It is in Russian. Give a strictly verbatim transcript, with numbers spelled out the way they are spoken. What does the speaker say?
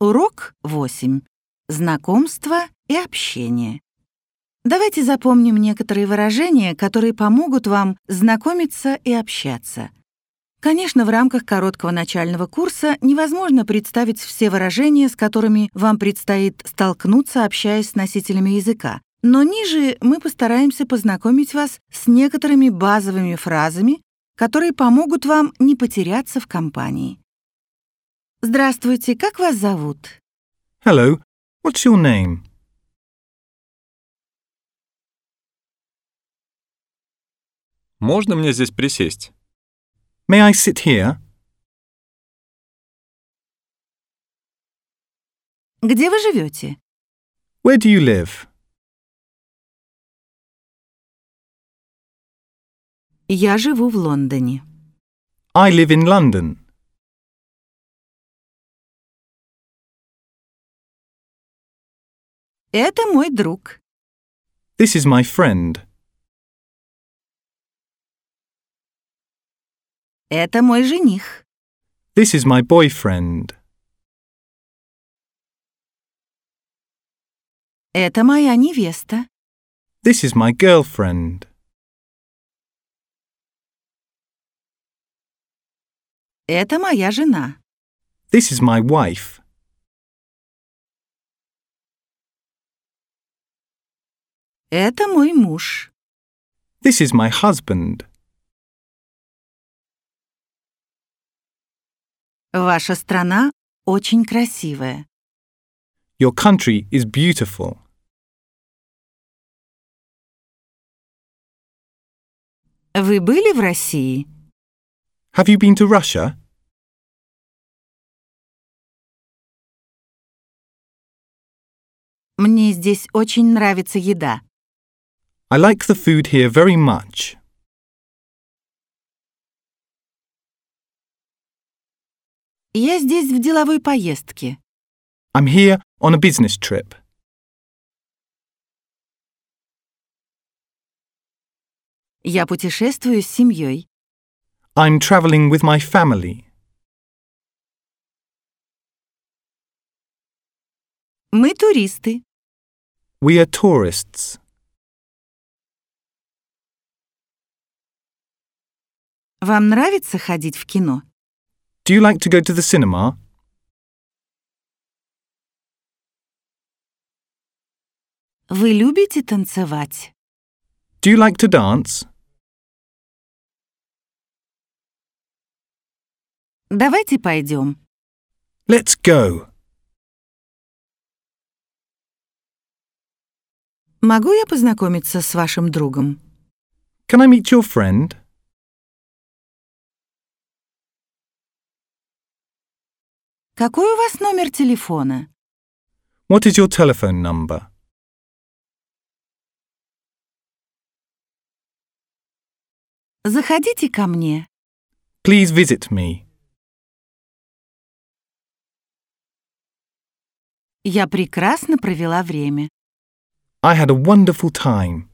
Урок восемь. Знакомство и общение. Давайте запомним некоторые выражения, которые помогут вам знакомиться и общаться. Конечно, в рамках короткого начального курса невозможно представить все выражения, с которыми вам предстоит столкнуться, общаясь с носителями языка. Но ниже мы постараемся познакомить вас с некоторыми базовыми фразами, которые помогут вам не потеряться в компании. Здравствуйте, как вас зовут? Hello, what's your name? Можно мне здесь присесть? May I sit here? Где вы живете? Where do you live? Я живу в Лондоне. I live in London. Это мой друг. This is my friend. Это мой жених. This is my boyfriend. Это моя невеста. This is my girlfriend. Это моя жена. This is my wife. Это мой муж. This is my husband. Ваша страна очень красивая. Your country is beautiful. Вы были в России? Have you been to Russia? Мне здесь очень нравится еда. I like the food here very much. Я здесь в деловой поездке. I'm here on a business trip. Я путешествую с семьей. I'm traveling with my family. Мы туристы. We are tourists. Вам нравится ходить в кино? Do you like to go to the cinema? Вы любите танцевать? Do you like to dance? Давайте пойдем. Let's go. Могу я познакомиться с вашим другом? Can I meet your friend? Какой у вас номер телефона? What is your telephone number? Заходите ко мне. Please visit me. Я прекрасно провела время. I had a wonderful time.